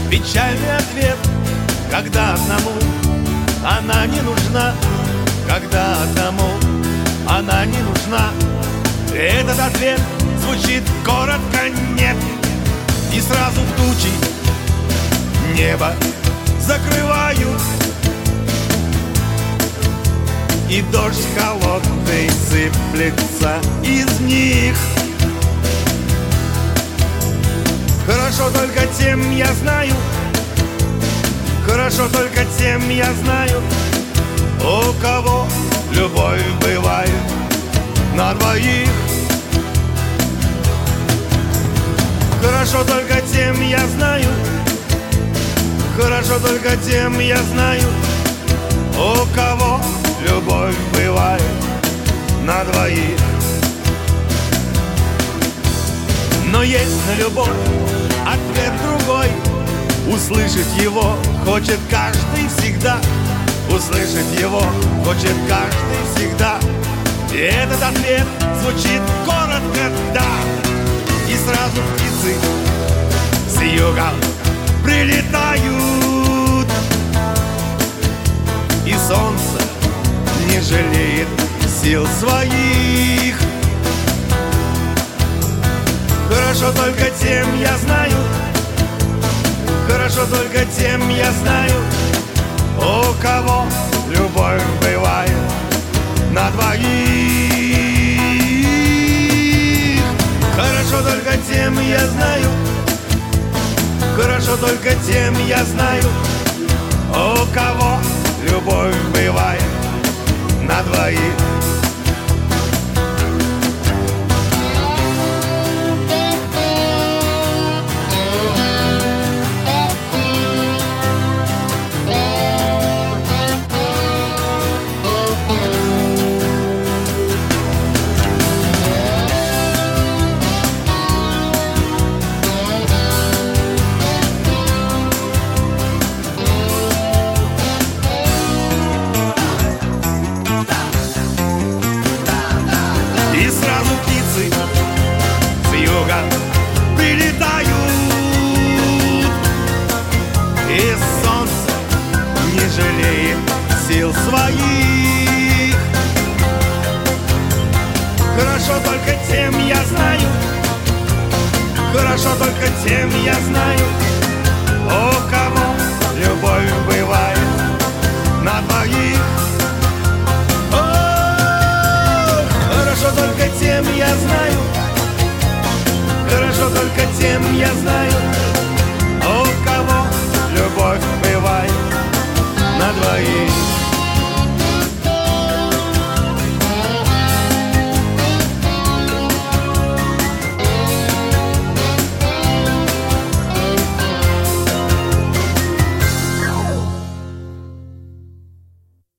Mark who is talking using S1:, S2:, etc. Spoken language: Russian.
S1: Печальный ответ, когда одному она не нужна, когда одному она не нужна. Этот ответ звучит коротко «нет», и сразу тучи небо закрывают, и дождь холодный сыплется из них. Хорошо только тем я знаю, хорошо только тем я знаю, у кого любовь бывает на двоих. Хорошо только тем я знаю, хорошо только тем я знаю, у кого любовь бывает на двоих. Но есть на любовь ответ другой. Услышать его хочет каждый всегда, услышать его хочет каждый всегда. И этот ответ звучит коротко «да». И сразу птицы с юга прилетают, и солнце не жалеет сил своих. Хорошо только тем я знаю, хорошо только тем я знаю, у кого любовь бывает на двоих. Хорошо только тем я знаю, хорошо только тем я знаю, у кого любовь бывает на двоих. Прилетают, и солнце не жалеет сил своих. Хорошо только тем я знаю, хорошо только тем я знаю, у кого любовь бывает на двоих. О, хорошо только тем я знаю, хорошо только тем я знаю, у кого любовь бывает на двоих.